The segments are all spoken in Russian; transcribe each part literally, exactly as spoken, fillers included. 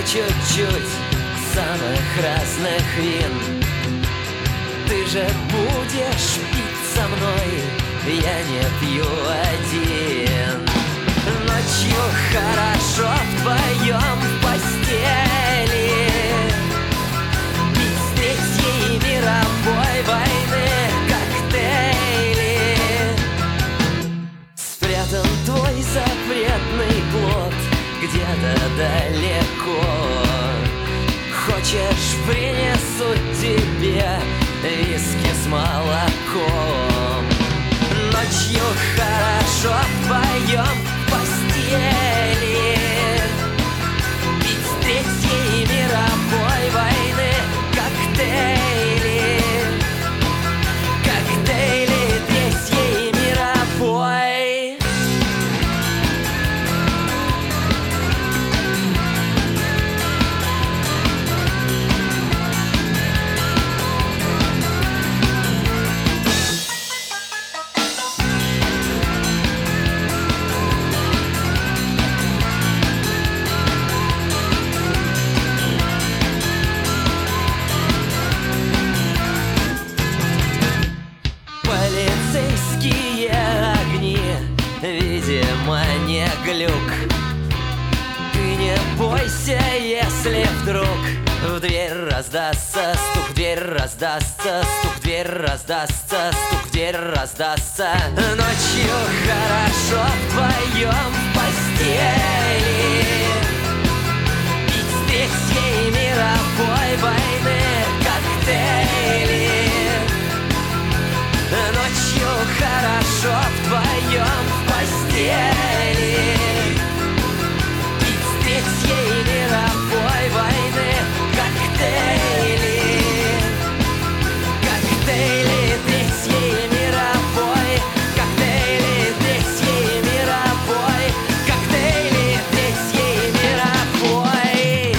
чуть-чуть самых разных вин. Ты же будешь пить со мной, я не пью один. Ночью хорошо вдвоем в постели, пить с Третьей мировой войны коктейли. Спрятан твой запретный плод где-то далеко. Хочешь, принесу тебе виски с молоком. Ночью хорошо вдвоем в постели, пить с Третьей мировой войны коктейли. Коктейли Третьей мировой. Полицейские огни, видимо, не глюк. Ты не бойся, если вдруг в дверь раздастся стук, в дверь раздастся стук, в дверь раздастся стук, в дверь раздастся. Ночью хорошо вдвоем в постели, пить с Третьей мировой войны коктейли. Ночью хорошо вдвоем в постели, пить с Третьей мировой войны коктейли. Коктейли Третьей мировой, коктейли Третьей мировой, коктейли Третьей мировой.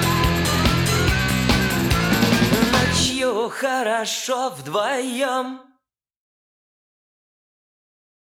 Ночью хорошо вдвоем.